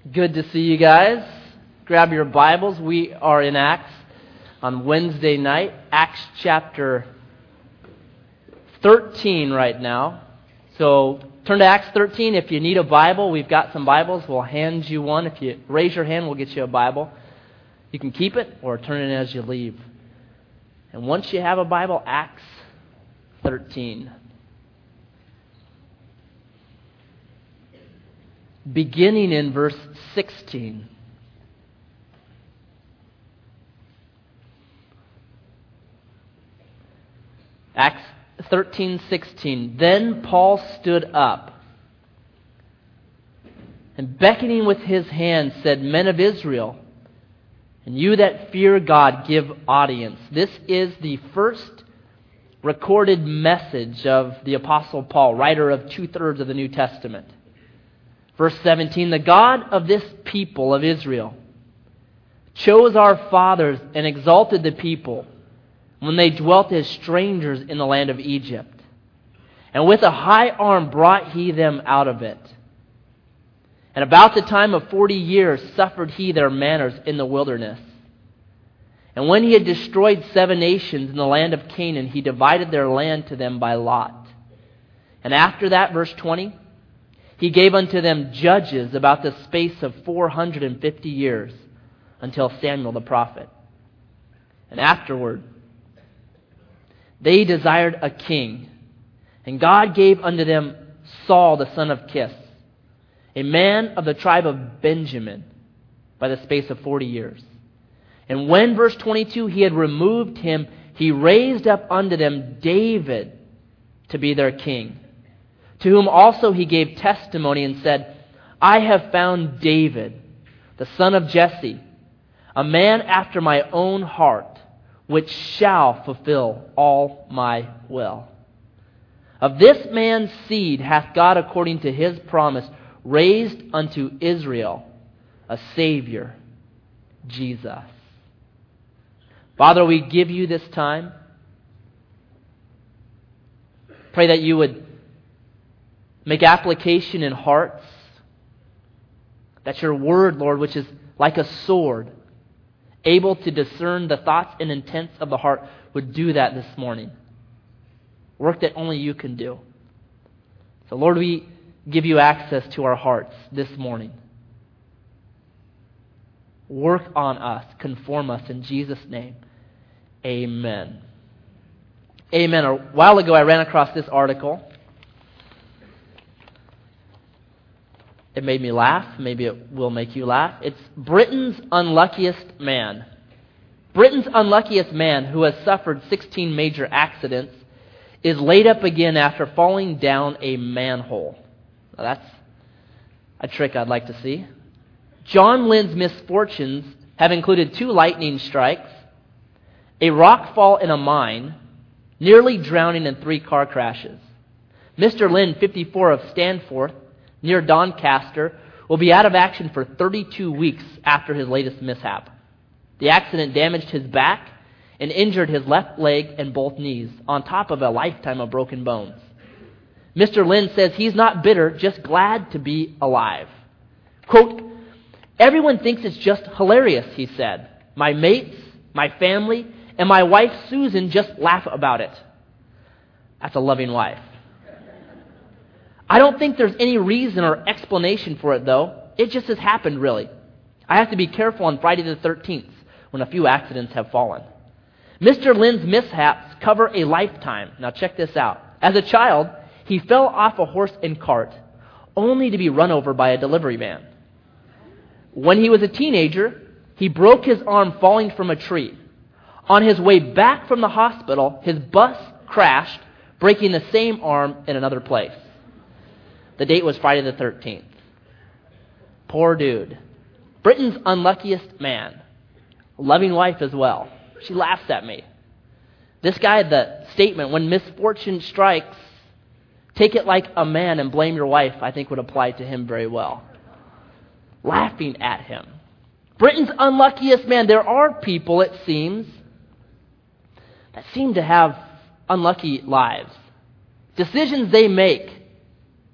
Good to see you guys. Grab your Bibles. We are in Acts on Wednesday night, Acts chapter 13 right now. So turn to Acts 13. If you need a Bible, we've got some Bibles. We'll hand you one. If you raise your hand, we'll get you a Bible. You can keep it or turn it as you leave. And once you have a Bible, Acts 13. Beginning in verse 16. Acts 13:16. Then Paul stood up and beckoning with his hand said, Men of Israel, and you that fear God, give audience. This is the first recorded message of the Apostle Paul, writer of 2/3 of the New Testament. Verse 17, the God of this people of Israel chose our fathers and exalted the people when they dwelt as strangers in the land of Egypt. And with a high arm brought he them out of it. And about the time of 40 years suffered he their manners in the wilderness. And when he had destroyed 7 nations in the land of Canaan, he divided their land to them by lot. And after that, verse 20, he gave unto them judges about the space of 450 years until Samuel the prophet. And afterward, they desired a king. And God gave unto them Saul the son of Kish, a man of the tribe of Benjamin, by the space of 40 years. And when, verse 22, he had removed him, he raised up unto them David to be their king, to whom also he gave testimony and said, I have found David, the son of Jesse, a man after my own heart, which shall fulfill all my will. Of this man's seed hath God, according to his promise, raised unto Israel a Savior, Jesus. Father, we give you this time. Pray that you would make application in hearts, that your word, Lord, which is like a sword, able to discern the thoughts and intents of the heart, would do that this morning. Work that only you can do. So, Lord, we give you access to our hearts this morning. Work on us, conform us in Jesus' name. Amen. Amen. A while ago, I ran across this article. It made me laugh. Maybe it will make you laugh. It's Britain's unluckiest man. Britain's unluckiest man, who has suffered 16 major accidents, is laid up again after falling down a manhole. Now that's a trick I'd like to see. John Lynn's misfortunes have included 2 lightning strikes, a rock fall in a mine, nearly drowning in 3 car crashes. Mr. Lynn, 54, of Stanforth, near Doncaster, will be out of action for 32 weeks after his latest mishap. The accident damaged his back and injured his left leg and both knees, on top of a lifetime of broken bones. Mr. Lynn says he's not bitter, just glad to be alive. Quote, everyone thinks it's just hilarious, he said. My mates, my family, and my wife Susan just laugh about it. That's a loving wife. I don't think there's any reason or explanation for it, though. It just has happened, really. I have to be careful on Friday the 13th, when a few accidents have fallen. Mr. Lynn's mishaps cover a lifetime. Now check this out. As a child, he fell off a horse and cart, only to be run over by a delivery van. When he was a teenager, he broke his arm falling from a tree. On his way back from the hospital, his bus crashed, breaking the same arm in another place. The date was Friday the 13th. Poor dude. Britain's unluckiest man. A loving wife as well. She laughs at me. This guy, the statement, when misfortune strikes, take it like a man and blame your wife, I think would apply to him very well. Laughing at him. Britain's unluckiest man. There are people, it seems, that seem to have unlucky lives. Decisions they make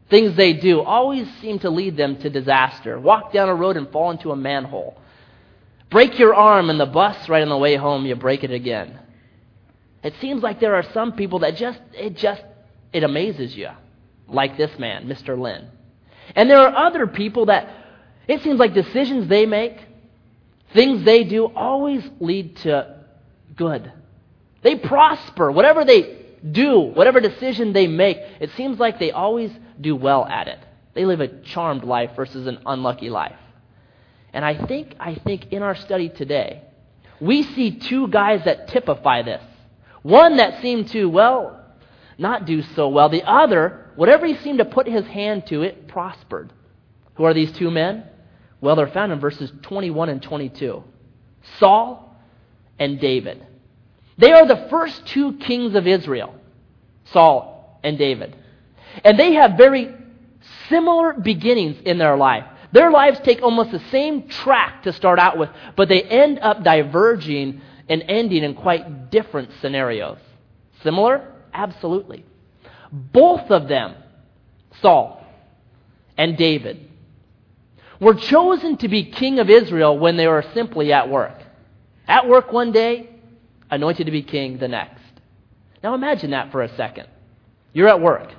things they do always seem to lead them to disaster. Walk down a road and fall into a manhole. Break your arm in the bus right on the way home, you break it again. It seems like there are some people that it amazes you, like this man, Mr. Lin. And there are other people that it seems like decisions they make, things they do always lead to good. They prosper. Whatever they do, whatever decision they make, it seems like they always do well at it. They live a charmed life versus an unlucky life. And I think in our study today, we see two guys that typify this. One that seemed to, not do so well. The other, whatever he seemed to put his hand to, it prospered. Who are these two men? Well, they're found in verses 21 and 22. Saul and David. They are the first two kings of Israel, Saul and David. And they have very similar beginnings in their life. Their lives take almost the same track to start out with, but they end up diverging and ending in quite different scenarios. Similar? Absolutely. Both of them, Saul and David, were chosen to be king of Israel when they were simply at work. At work one day, anointed to be king the next. Now imagine that for a second. You're at work.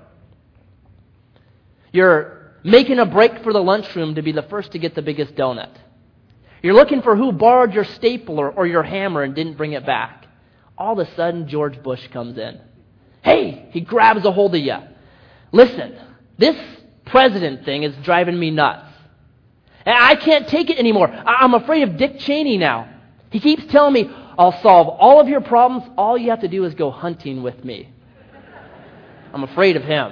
You're making a break for the lunchroom to be the first to get the biggest donut. You're looking for who borrowed your stapler or your hammer and didn't bring it back. All of a sudden, George Bush comes in. Hey, he grabs a hold of you. Listen, this president thing is driving me nuts. I can't take it anymore. I'm afraid of Dick Cheney now. He keeps telling me, I'll solve all of your problems. All you have to do is go hunting with me. I'm afraid of him.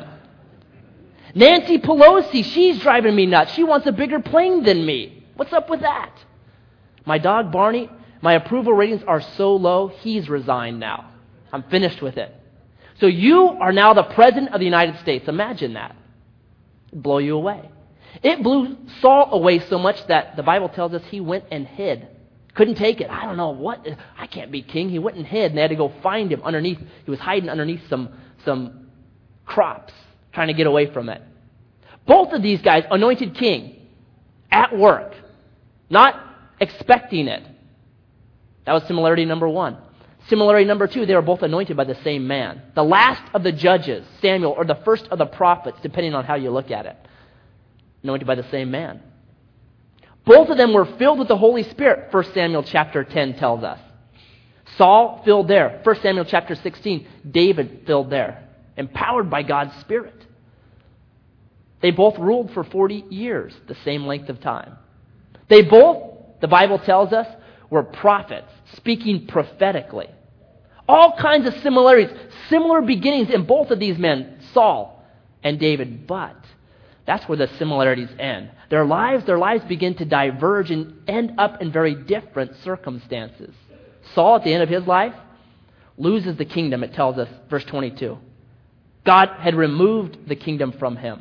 Nancy Pelosi, she's driving me nuts. She wants a bigger plane than me. What's up with that? My dog Barney, my approval ratings are so low, he's resigned now. I'm finished with it. So you are now the President of the United States. Imagine that. It'd blow you away. It blew Saul away so much that the Bible tells us he went and hid. Couldn't take it. I don't know what. I can't be king. He went and hid, and they had to go find him underneath. He was hiding underneath some crops, trying to get away from it. Both of these guys, anointed king, at work, not expecting it. That was similarity number one. Similarity number two, they were both anointed by the same man. The last of the judges, Samuel, or the first of the prophets, depending on how you look at it. Anointed by the same man. Both of them were filled with the Holy Spirit, 1 Samuel chapter 10 tells us. Saul filled there. 1 Samuel chapter 16, David filled there. Empowered by God's Spirit. They both ruled for 40 years, the same length of time. They both, the Bible tells us, were prophets, speaking prophetically. All kinds of similarities, similar beginnings in both of these men, Saul and David. But that's where the similarities end. Their lives begin to diverge and end up in very different circumstances. Saul, at the end of his life, loses the kingdom, it tells us, verse 22. God had removed the kingdom from him.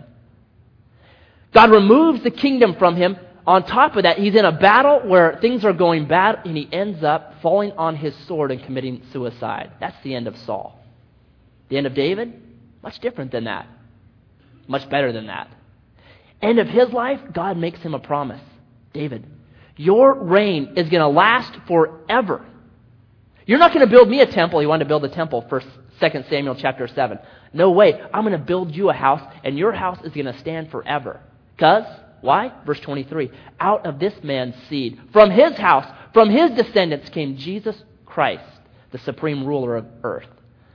God removes the kingdom from him. On top of that, he's in a battle where things are going bad, and he ends up falling on his sword and committing suicide. That's the end of Saul. The end of David? Much different than that. Much better than that. End of his life, God makes him a promise. David, your reign is going to last forever. You're not going to build me a temple. He wanted to build a temple, 2 Samuel chapter 7. No way. I'm going to build you a house, and your house is going to stand forever. Because, why? Verse 23. Out of this man's seed, from his house, from his descendants came Jesus Christ, the supreme ruler of earth.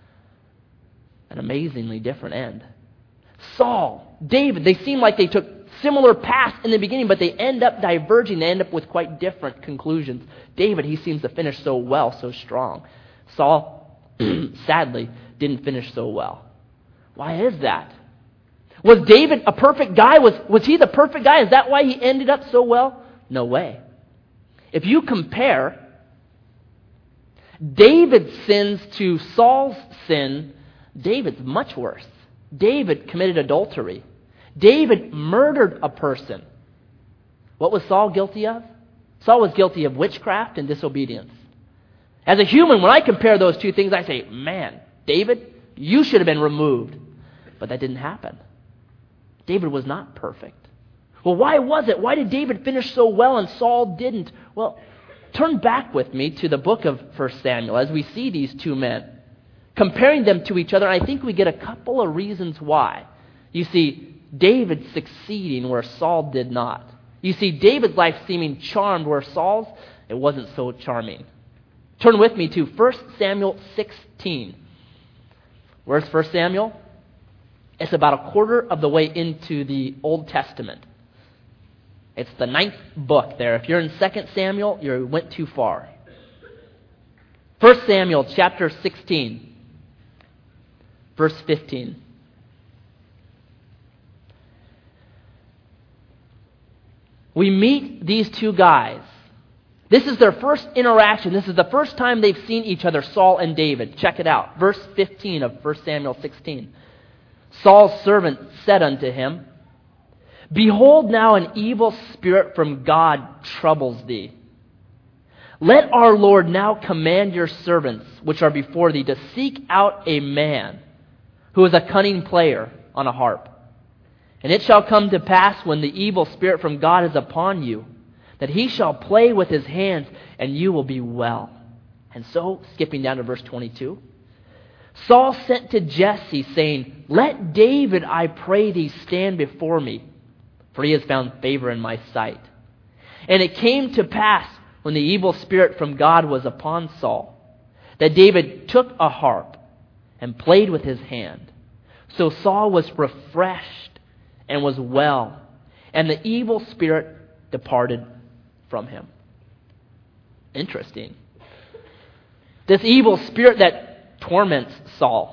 An amazingly different end. Saul, David, they seem like they took similar paths in the beginning, but they end up diverging. They end up with quite different conclusions. David, he seems to finish so well, so strong. Saul, sadly, didn't finish so well. Why is that? Was David a perfect guy? Was he the perfect guy? Is that why he ended up so well? No way. If you compare David's sins to Saul's sin, David's much worse. David committed adultery. David murdered a person. What was Saul guilty of? Saul was guilty of witchcraft and disobedience. As a human, when I compare those two things, I say, man, David, you should have been removed. But that didn't happen. David was not perfect. Well, why was it? Why did David finish so well and Saul didn't? Well, turn back with me to the book of 1 Samuel as we see these two men. Comparing them to each other, I think we get a couple of reasons why. You see David succeeding where Saul did not. You see David's life seeming charmed where Saul's, it wasn't so charming. Turn with me to 1 Samuel 16. Where's 1 Samuel? It's about a quarter of the way into the Old Testament. It's the 9th book there. If you're in 2 Samuel, you went too far. 1 Samuel chapter 16, verse 15. We meet these two guys. This is their first interaction. This is the first time they've seen each other, Saul and David. Check it out. Verse 15 of 1 Samuel 16. Saul's servant said unto him, Behold, now an evil spirit from God troubles thee. Let our Lord now command your servants, which are before thee, to seek out a man who is a cunning player on a harp. And it shall come to pass when the evil spirit from God is upon you, that he shall play with his hands, and you will be well. And so, skipping down to verse 22, Saul sent to Jesse, saying, Let David, I pray thee, stand before me, for he has found favor in my sight. And it came to pass, when the evil spirit from God was upon Saul, that David took a harp and played with his hand. So Saul was refreshed and was well, and the evil spirit departed from him. Interesting. This evil spirit that torments Saul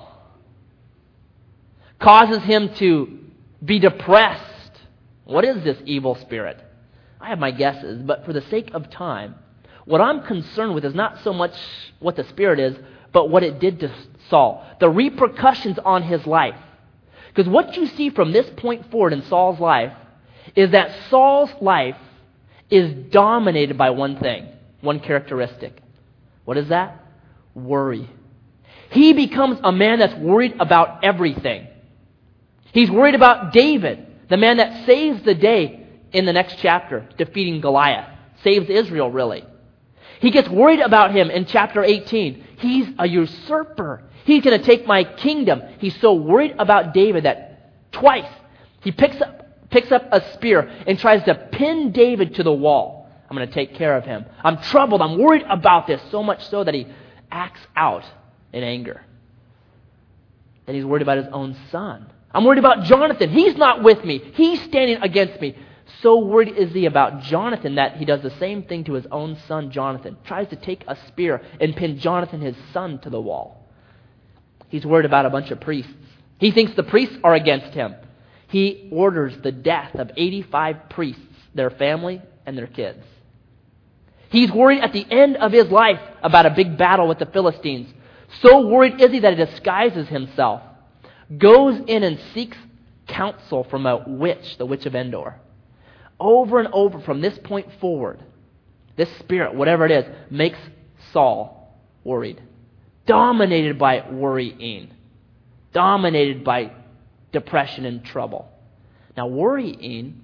causes him to be depressed. What is this evil spirit? I have my guesses, but for the sake of time, what I'm concerned with is not so much what the spirit is, but what it did to Saul. The repercussions on his life. Because what you see from this point forward in Saul's life is that Saul's life is dominated by one thing, one characteristic. What is that? Worry. He becomes a man that's worried about everything. He's worried about David, the man that saves the day in the next chapter, defeating Goliath. Saves Israel, really. He gets worried about him in chapter 18. He's a usurper. He's going to take my kingdom. He's so worried about David that twice he picks up a spear and tries to pin David to the wall. I'm going to take care of him. I'm troubled. I'm worried about this, so much so that he acts out in anger. Then he's worried about his own son. I'm worried about Jonathan. He's not with me. He's standing against me. So worried is he about Jonathan that he does the same thing to his own son Jonathan. Tries to take a spear and pin Jonathan, his son, to the wall. He's worried about a bunch of priests. He thinks the priests are against him. He orders the death of 85 priests, their family, and their kids. He's worried at the end of his life about a big battle with the Philistines. So worried is he that he disguises himself, goes in and seeks counsel from a witch, the witch of Endor. Over and over from this point forward, this spirit, whatever it is, makes Saul worried. Dominated by worrying. Dominated by depression and trouble. Now worrying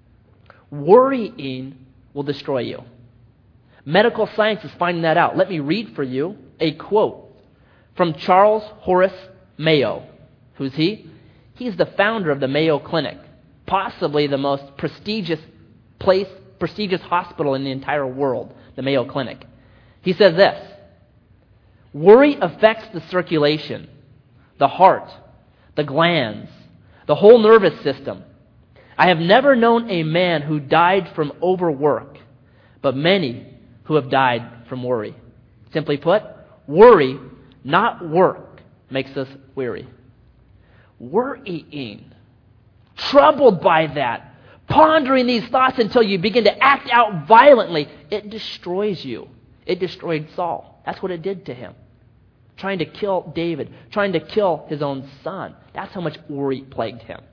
will destroy you. Medical science is finding that out. Let me read for you a quote from Charles Horace Mayo. Who's he? He's the founder of the Mayo Clinic, possibly the most prestigious hospital in the entire world, the Mayo Clinic. He says this: worry affects the circulation, the heart, the glands, the whole nervous system. I have never known a man who died from overwork, but many who have died from worry. Simply put, worry, not work, makes us weary. Worrying, troubled by that, pondering these thoughts until you begin to act out violently, it destroys you. It destroyed Saul. That's what it did to him. Trying to kill David, trying to kill his own son. That's how much worry plagued him.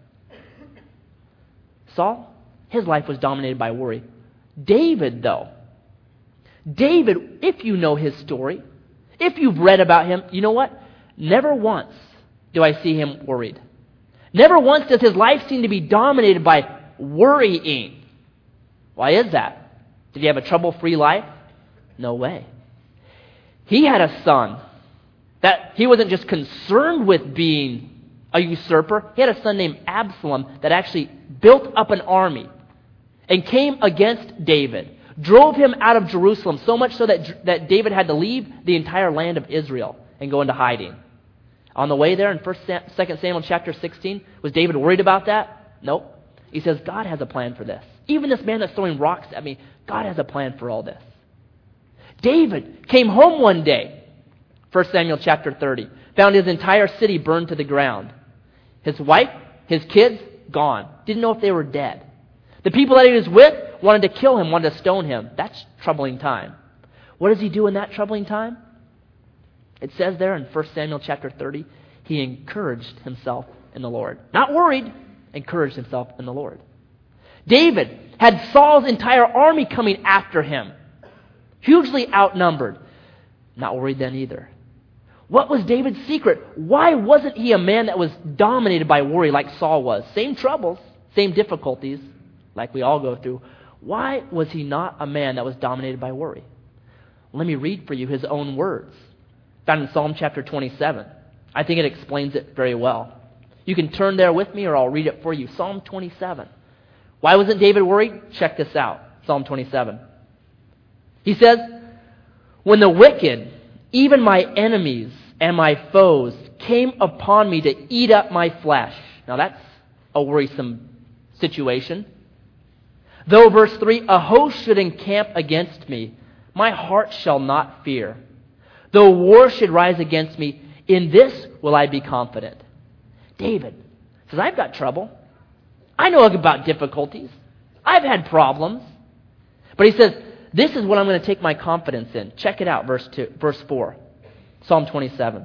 Saul, his life was dominated by worry. David, though, if you know his story, if you've read about him, you know what? Never once do I see him worried. Never once does his life seem to be dominated by worrying. Why is that? Did he have a trouble-free life? No way. He had a son that he wasn't just concerned with being a usurper. He had a son named Absalom that actually built up an army and came against David, drove him out of Jerusalem, so much so that David had to leave the entire land of Israel and go into hiding. On the way there in 2 Samuel chapter 16, was David worried about that? Nope. He says, God has a plan for this. Even this man that's throwing rocks at me, God has a plan for all this. David came home one day, 1 Samuel chapter 30, found his entire city burned to the ground. His wife, his kids, gone. Didn't know if they were dead. The people that he was with wanted to kill him, wanted to stone him. That's troubling time. What does he do in that troubling time? It says there in 1 Samuel chapter 30, he encouraged himself in the Lord. Not worried, encouraged himself in the Lord. David had Saul's entire army coming after him, hugely outnumbered. Not worried then either. What was David's secret? Why wasn't he a man that was dominated by worry like Saul was? Same troubles, same difficulties like we all go through. Why was he not a man that was dominated by worry? Let me read for you his own words, found in Psalm chapter 27. I think it explains it very well. You can turn there with me or I'll read it for you. Psalm 27. Why wasn't David worried? Check this out. Psalm 27. He says, when the wicked, even my enemies and my foes, came upon me to eat up my flesh. Now that's a worrisome situation. Though, verse 3, a host should encamp against me, my heart shall not fear. Though war should rise against me, in this will I be confident. David says, I've got trouble. I know about difficulties. I've had problems. But he says, this is what I'm going to take my confidence in. Check it out, verse 4. Psalm 27.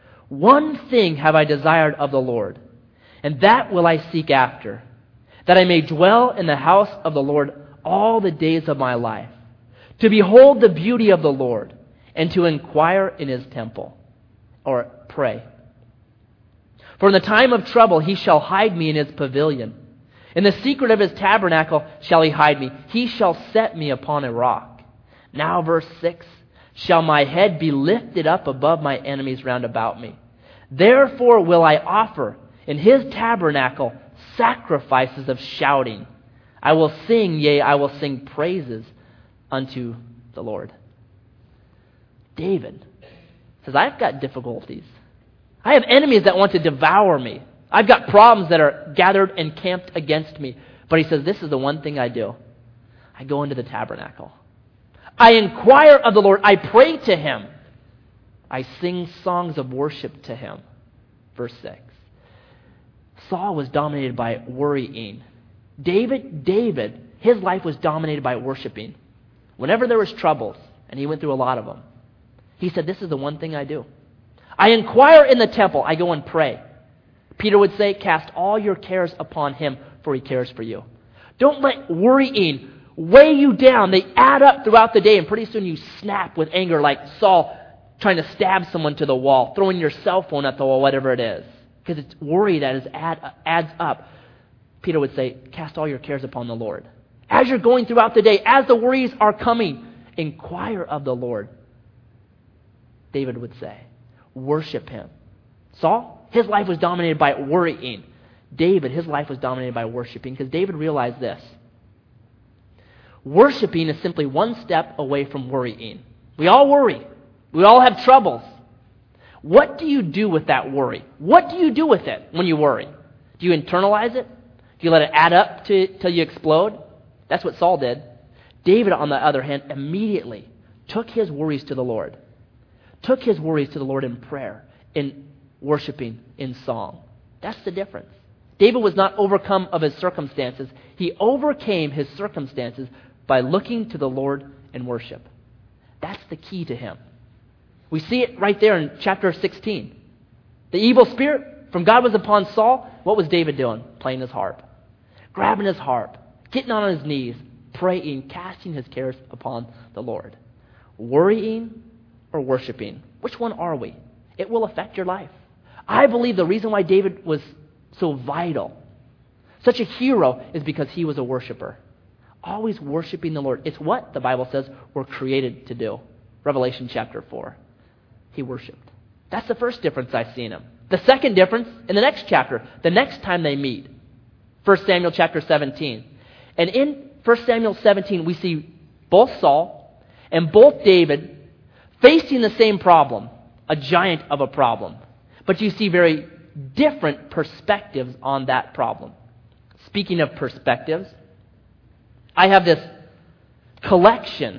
One thing have I desired of the Lord, and that will I seek after, that I may dwell in the house of the Lord all the days of my life, to behold the beauty of the Lord, and to inquire in his temple, or pray. For in the time of trouble he shall hide me in his pavilion. In the secret of his tabernacle shall he hide me. He shall set me upon a rock. Now, verse 6, shall my head be lifted up above my enemies round about me. Therefore will I offer in his tabernacle sacrifices of shouting. I will sing, yea, I will sing praises unto the Lord. David says, I've got difficulties. I have enemies that want to devour me. I've got problems that are gathered and camped against me. But he says, this is the one thing I do. I go into the tabernacle. I inquire of the Lord. I pray to him. I sing songs of worship to him. Verse 6. Saul was dominated by worrying. David, his life was dominated by worshiping. Whenever there was troubles, and he went through a lot of them, he said, this is the one thing I do. I inquire in the temple. I go and pray. Peter would say, cast all your cares upon him, for he cares for you. Don't let worrying weigh you down. They add up throughout the day, and pretty soon you snap with anger like Saul trying to stab someone to the wall, throwing your cell phone at the wall, whatever it is. Because it's worry that adds up. Peter would say, cast all your cares upon the Lord. As you're going throughout the day, as the worries are coming, inquire of the Lord. David would say, worship him. Saul, his life was dominated by worrying. David, his life was dominated by worshiping, because David realized this. Worshiping is simply one step away from worrying. We all worry. We all have troubles. What do you do with that worry? What do you do with it when you worry? Do you internalize it? Do you let it add up till you explode? That's what Saul did. David, on the other hand, immediately took his worries to the Lord. Took his worries to the Lord in prayer, in worshiping, in song. That's the difference. David was not overcome of his circumstances. He overcame his circumstances by looking to the Lord in worship. That's the key to him. We see it right there in chapter 16. The evil spirit from God was upon Saul. What was David doing? Playing his harp. Grabbing his harp. Getting on his knees. Praying. Casting his cares upon the Lord. Worrying or worshiping? Which one are we? It will affect your life. I believe the reason why David was so vital, such a hero, is because he was a worshiper. Always worshiping the Lord. It's what the Bible says we're created to do. Revelation chapter 4. He worshiped. That's the first difference I see in him. The second difference, in the next chapter, the next time they meet, 1 Samuel chapter 17. And in 1 Samuel 17, we see both Saul and both David facing the same problem, a giant of a problem. But you see very different perspectives on that problem. Speaking of perspectives, I have this collection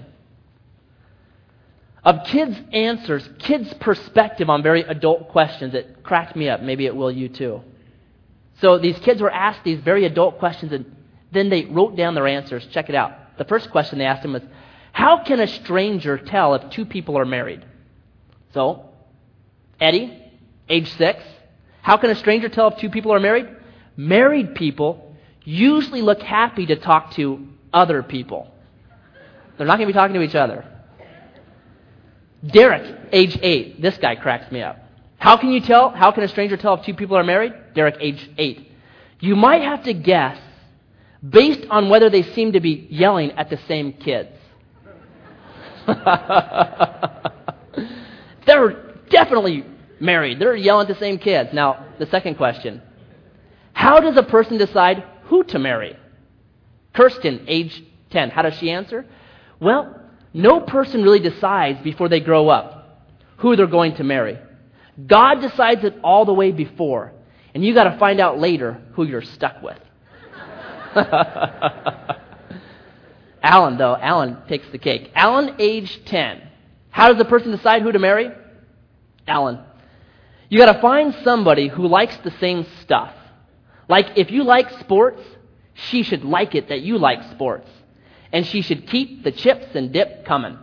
of kids' answers, kids' perspective on very adult questions. It cracked me up. Maybe it will you too. So these kids were asked these very adult questions, and then they wrote down their answers. Check it out. The first question they asked them was, how can a stranger tell if two people are married? So, Eddie, age 6, how can a stranger tell if two people are married? Married people usually look happy to talk to other people. They're not going to be talking to each other. Derek, age 8. This guy cracks me up. How can a stranger tell if two people are married? Derek, age 8. You might have to guess based on whether they seem to be yelling at the same kids. They're definitely married. They're yelling at the same kids. Now, the second question. How does a person decide who to marry? Kirsten, age 10. How does she answer? Well, no person really decides before they grow up who they're going to marry. God decides it all the way before, and you got to find out later who you're stuck with. Alan takes the cake. Alan, age 10. How does a person decide who to marry? Alan, you got to find somebody who likes the same stuff. Like if you like sports, she should like it that you like sports. And she should keep the chips and dip coming.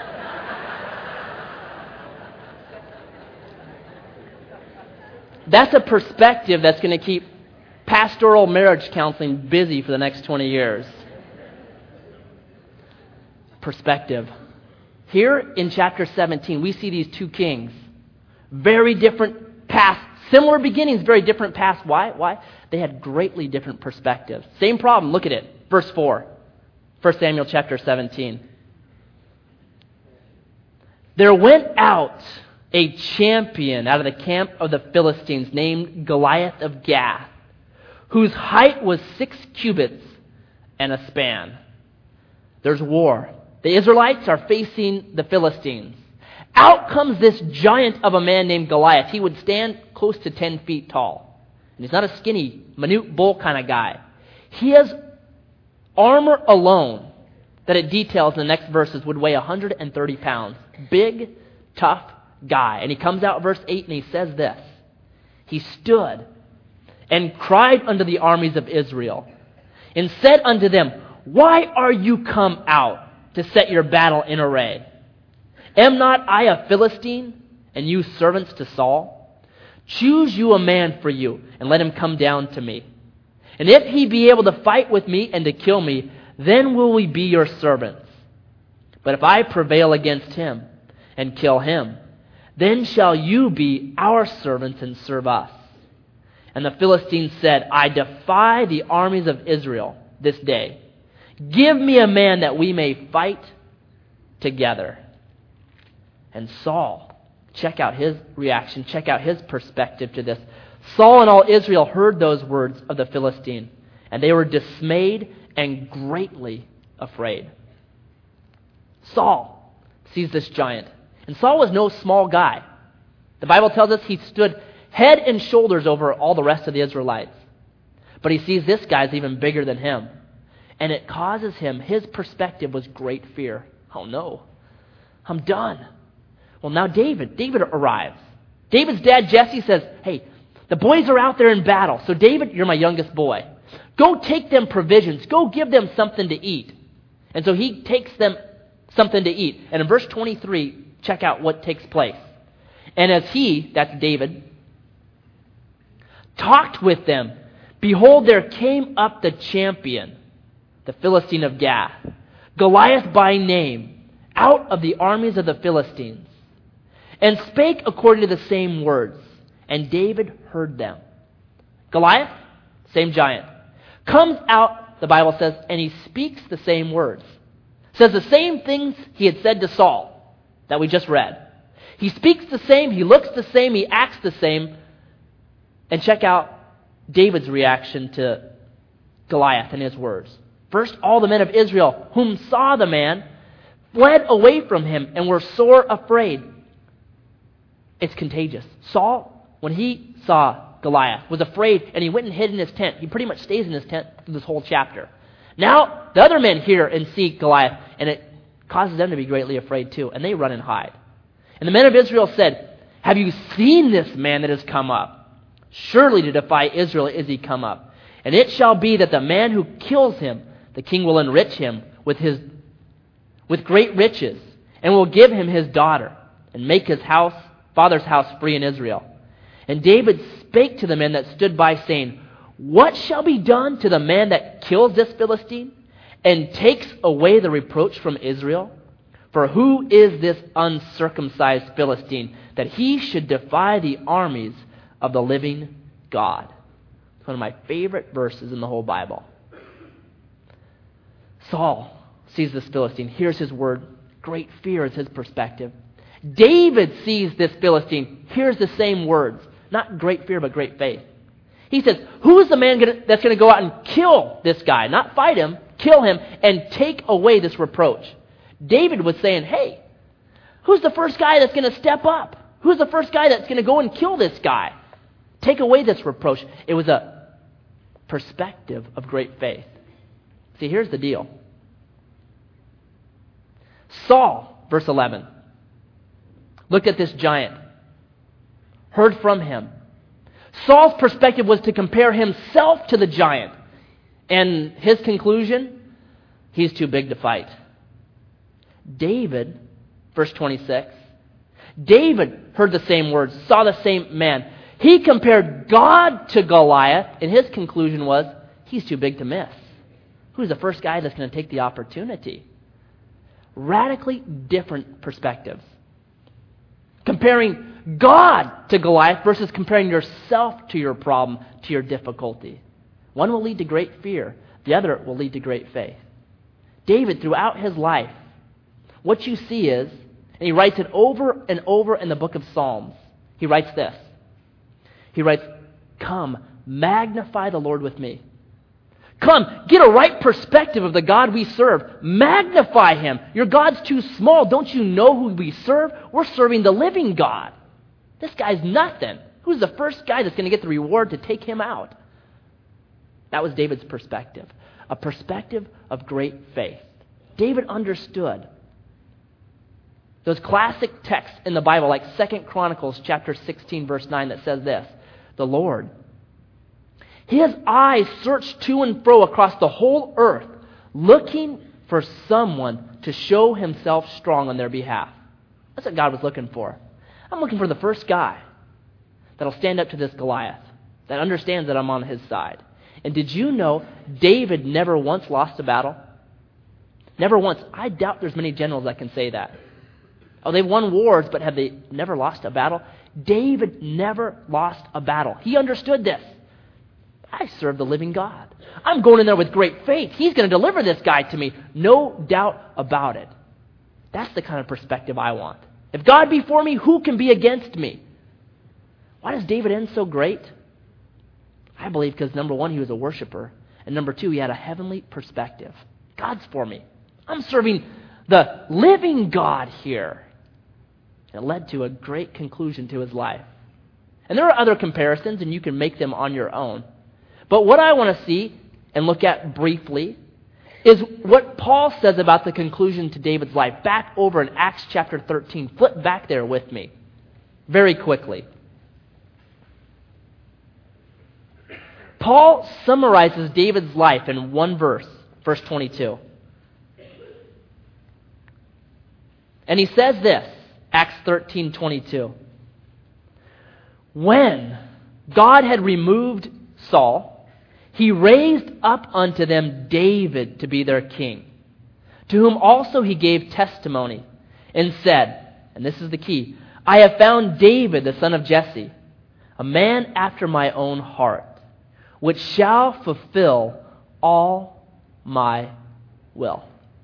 That's a perspective that's going to keep pastoral marriage counseling busy for the next 20 years. Perspective. Here in chapter 17, we see these two kings. Very different paths. Similar beginnings, very different paths. Why? They had greatly different perspectives. Same problem. Look at it. Verse 4. 1 Samuel chapter 17. There went out a champion out of the camp of the Philistines named Goliath of Gath, whose height was 6 cubits and a span. There's war. The Israelites are facing the Philistines. Out comes this giant of a man named Goliath. He would stand close to 10 feet tall. And he's not a skinny, minute bull kind of guy. He has armor alone that it details in the next verses would weigh 130 pounds. Big, tough guy. And he comes out verse 8 and he says this. He stood and cried unto the armies of Israel and said unto them, why are you come out to set your battle in array? Am not I a Philistine, and you servants to Saul? Choose you a man for you, and let him come down to me. And if he be able to fight with me and to kill me, then will we be your servants. But if I prevail against him and kill him, then shall you be our servants and serve us. And the Philistines said, I defy the armies of Israel this day. Give me a man that we may fight together. And Saul, check out his reaction, check out his perspective to this. Saul and all Israel heard those words of the Philistine, and they were dismayed and greatly afraid. Saul sees this giant. And Saul was no small guy. The Bible tells us he stood head and shoulders over all the rest of the Israelites. But he sees this guy's even bigger than him. And it causes him, his perspective was great fear. Oh no, I'm done. Well, now David arrives. David's dad, Jesse, says, hey, the boys are out there in battle. So David, you're my youngest boy. Go take them provisions. Go give them something to eat. And so he takes them something to eat. And in verse 23, check out what takes place. And as he, that's David, talked with them, behold, there came up the champion, the Philistine of Gath, Goliath by name, out of the armies of the Philistines, and spake according to the same words. And David heard them. Goliath, same giant. Comes out, the Bible says, and he speaks the same words. Says the same things he had said to Saul that we just read. He speaks the same, he looks the same, he acts the same. And check out David's reaction to Goliath and his words. First, all the men of Israel, whom saw the man, fled away from him and were sore afraid. It's contagious. Saul, when he saw Goliath, was afraid, and he went and hid in his tent. He pretty much stays in his tent through this whole chapter. Now, the other men hear and see Goliath, and it causes them to be greatly afraid too, and they run and hide. And the men of Israel said, "Have you seen this man that has come up? Surely to defy Israel is he come up. And it shall be that the man who kills him, the king will enrich him with great riches, and will give him his daughter, and make his father's house free in Israel." And David spake to the men that stood by, saying, "What shall be done to the man that kills this Philistine, and takes away the reproach from Israel? For who is this uncircumcised Philistine, that he should defy the armies of the living God?" It's one of my favorite verses in the whole Bible. Saul sees this Philistine, hears his word. Great fear is his perspective. David sees this Philistine, hears the same words. Not great fear, but great faith. He says, who is the man that's going to go out and kill this guy? Not fight him, kill him, and take away this reproach. David was saying, hey, who's the first guy that's going to step up? Who's the first guy that's going to go and kill this guy? Take away this reproach. It was a perspective of great faith. See, here's the deal. Saul, verse 11, looked at this giant, heard from him. Saul's perspective was to compare himself to the giant. And his conclusion, he's too big to fight. David, verse 26, David heard the same words, saw the same man. He compared God to Goliath, and his conclusion was, he's too big to miss. Who's the first guy that's going to take the opportunity? Radically different perspectives. Comparing God to Goliath versus comparing yourself to your problem, to your difficulty. One will lead to great fear. The other will lead to great faith. David, throughout his life, what you see is, and he writes it over and over in the book of Psalms, he writes this. He writes, "Come, magnify the Lord with me. Come, get a right perspective of the God we serve. Magnify Him. Your God's too small. Don't you know who we serve? We're serving the living God. This guy's nothing. Who's the first guy that's going to get the reward to take him out?" That was David's perspective. A perspective of great faith. David understood those classic texts in the Bible, like 2 Chronicles chapter 16, verse 9, that says this, "The Lord, His eyes search to and fro across the whole earth, looking for someone to show Himself strong on their behalf." That's what God was looking for. I'm looking for the first guy that'll stand up to this Goliath, that understands that I'm on his side. And did you know David never once lost a battle? Never once. I doubt there's many generals that can say that. Oh, they've won wars, but have they never lost a battle? David never lost a battle. He understood this. I serve the living God. I'm going in there with great faith. He's going to deliver this guy to me. No doubt about it. That's the kind of perspective I want. If God be for me, who can be against me? Why does David end so great? I believe because, number one, he was a worshiper. And number two, he had a heavenly perspective. God's for me. I'm serving the living God here. And it led to a great conclusion to his life. And there are other comparisons, and you can make them on your own. But what I want to see and look at briefly is what Paul says about the conclusion to David's life. Back over in Acts chapter 13. Flip back there with me very quickly. Paul summarizes David's life in one verse, verse 22. And he says this, Acts 13:22. "When God had removed Saul, He raised up unto them David to be their king, to whom also He gave testimony, and said," and this is the key, "I have found David, the son of Jesse, a man after my own heart, which shall fulfill all my will.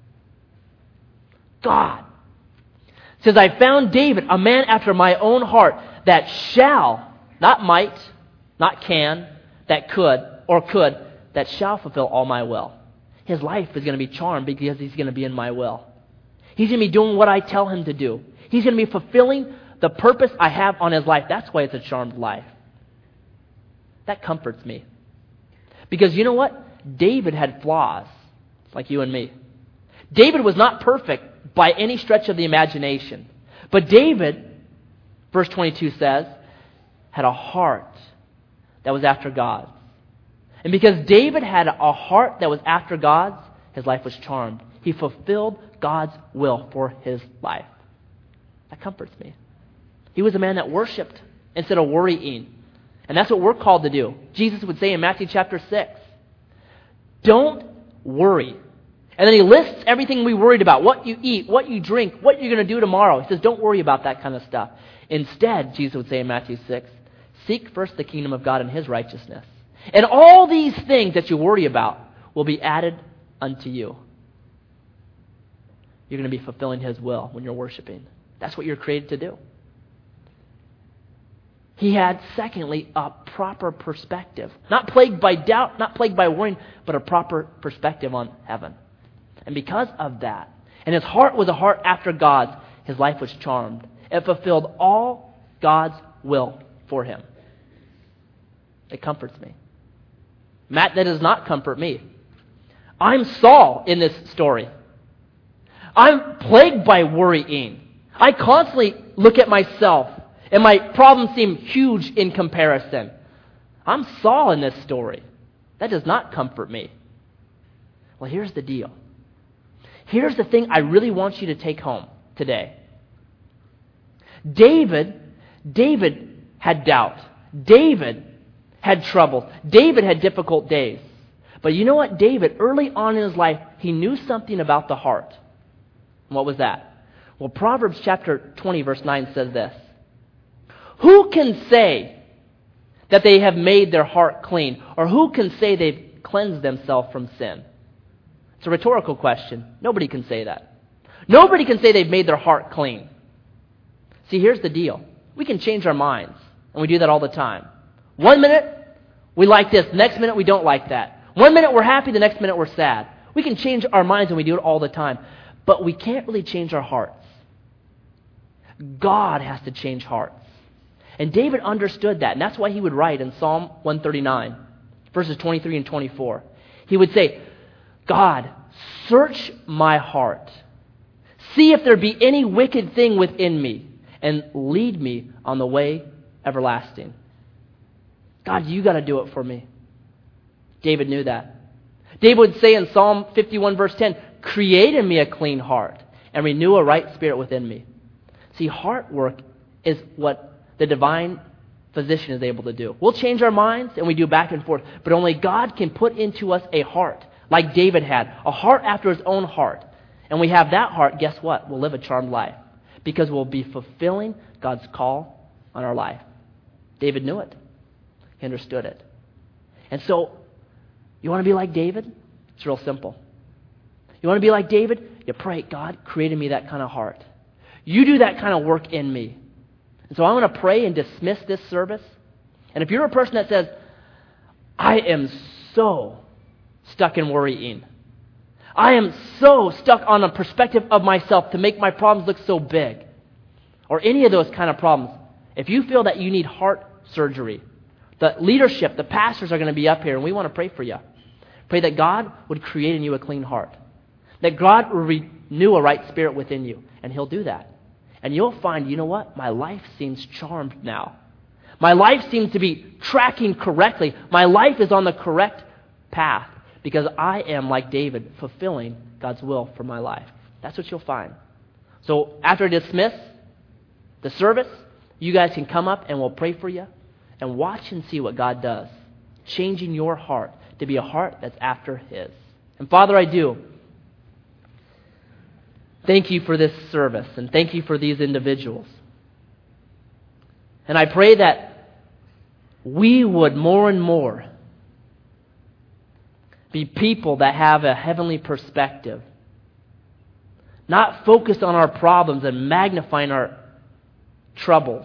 God says, I found David, a man after my own heart, that shall, not might, not can, that could, that shall fulfill all my will. His life is going to be charmed because he's going to be in my will. He's going to be doing what I tell him to do. He's going to be fulfilling the purpose I have on his life. That's why it's a charmed life. That comforts me. Because you know what? David had flaws, like you and me. David was not perfect by any stretch of the imagination. But David, verse 22 says, had a heart that was after God's. And because David had a heart that was after God's, his life was charmed. He fulfilled God's will for his life. That comforts me. He was a man that worshiped instead of worrying. And that's what we're called to do. Jesus would say in Matthew chapter 6, don't worry. And then he lists everything we worried about, what you eat, what you drink, what you're going to do tomorrow. He says, don't worry about that kind of stuff. Instead, Jesus would say in Matthew 6, seek first the kingdom of God and his righteousness. And all these things that you worry about will be added unto you. You're going to be fulfilling his will when you're worshiping. That's what you're created to do. He had, secondly, a proper perspective. Not plagued by doubt, not plagued by worrying, but a proper perspective on heaven. And because of that, and his heart was a heart after God's, his life was charmed. It fulfilled all God's will for him. It comforts me. Matt, that does not comfort me. I'm Saul in this story. I'm plagued by worrying. I constantly look at myself, and my problems seem huge in comparison. I'm Saul in this story. That does not comfort me. Well, here's the deal. Here's the thing I really want you to take home today. David had doubt. David had trouble. David had difficult days. But you know what? David, early on in his life, he knew something about the heart. And what was that? Well, Proverbs chapter 20, verse 9 says this. Who can say that they have made their heart clean? Or who can say they've cleansed themselves from sin? It's a rhetorical question. Nobody can say that. Nobody can say they've made their heart clean. See, here's the deal. We can change our minds, and we do that all the time. 1 minute, we like this. The next minute, we don't like that. 1 minute, we're happy. The next minute, we're sad. We can change our minds, and we do it all the time. But we can't really change our hearts. God has to change hearts. And David understood that, and that's why he would write in Psalm 139, verses 23 and 24. He would say, God, search my heart. See if there be any wicked thing within me, and lead me on the way everlasting. God, you got to do it for me. David knew that. David would say in Psalm 51, verse 10, create in me a clean heart and renew a right spirit within me. See, heart work is what the divine physician is able to do. We'll change our minds and we do back and forth, but only God can put into us a heart like David had, a heart after his own heart. And we have that heart, guess what? We'll live a charmed life because we'll be fulfilling God's call on our life. David knew it. He understood it. And so, you want to be like David? It's real simple. You want to be like David? You pray, God, create in me that kind of heart. You do that kind of work in me. And so I'm going to pray and dismiss this service. And if you're a person that says, I am so stuck in worrying. I am so stuck on a perspective of myself to make my problems look so big. Or any of those kind of problems. If you feel that you need heart surgery, the leadership, the pastors are going to be up here and we want to pray for you. Pray that God would create in you a clean heart. That God will renew a right spirit within you. And He'll do that. And you'll find, you know what? My life seems charmed now. My life seems to be tracking correctly. My life is on the correct path because I am, like David, fulfilling God's will for my life. That's what you'll find. So after I dismiss the service, you guys can come up and we'll pray for you and watch and see what God does, changing your heart to be a heart that's after His. And Father, I do thank you for this service and thank you for these individuals. And I pray that we would more and more be people that have a heavenly perspective. Not focused on our problems and magnifying our troubles.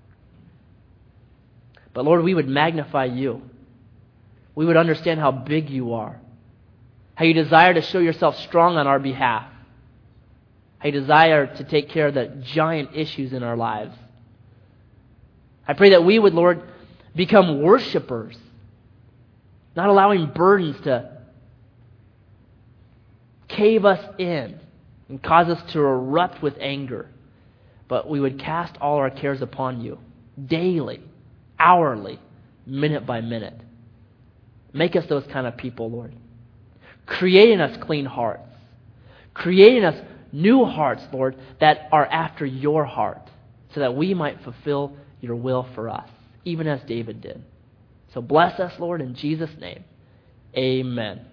But Lord, we would magnify you. We would understand how big you are. How you desire to show yourself strong on our behalf. How you desire to take care of the giant issues in our lives. I pray that we would, Lord, become worshipers. Not allowing burdens to cave us in and cause us to erupt with anger. But we would cast all our cares upon you daily, hourly, minute by minute. Make us those kind of people, Lord. Create in us clean hearts. Create in us new hearts, Lord, that are after your heart, so that we might fulfill your will for us, even as David did. So bless us, Lord, in Jesus' name. Amen.